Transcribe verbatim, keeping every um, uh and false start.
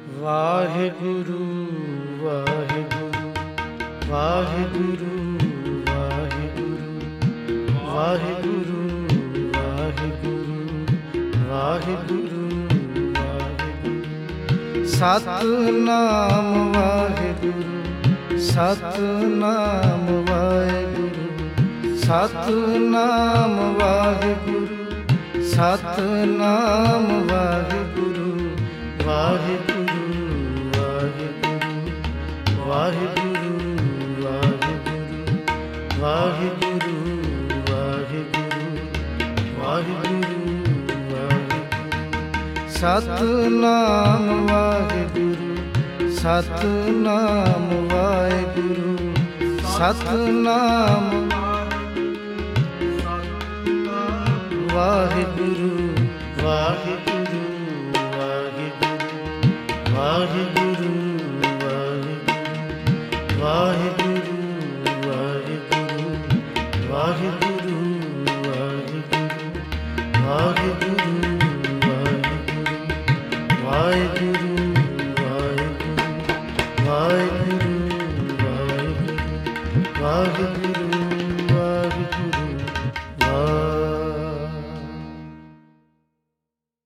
Waheguru Waheguru Waheguru Waheguru Waheguru Waheguru Waheguru Waheguru Satnam Waheguru Satnam Waheguru Satnam Waheguru Satnam Waheguru Waheguru Waheguru Waheguru Waheguru Waheguru Waheguru Waheguru Satnam Waheguru Satnam Waheguru Satnam Waheguru Waheguru Waheguru Waheguru Waheguru Waheguru Waheguru Waheguru Waheguru Waheguru Waheguru Waheguru Waheguru